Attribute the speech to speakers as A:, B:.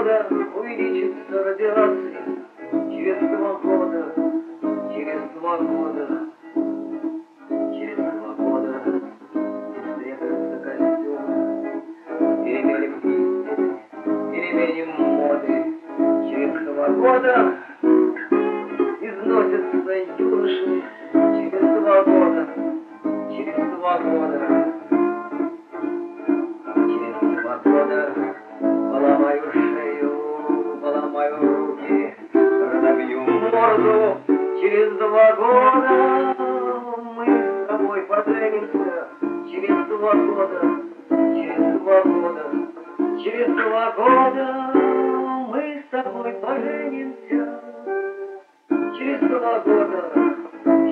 A: года увеличится радиация. Через 2 года, через 2 года, через 2 года стрепятся костюмы, переменим истины, переменим моды. Через 2 года износятся юноши. Через 2 года, через 2 года, через 2 года поломаю шею, поломаю руки, разобью морду. Через 2 года мы с тобой поженимся. Через 2 года, через 2 года, через 2 года мы с тобой поженимся. Через 2 года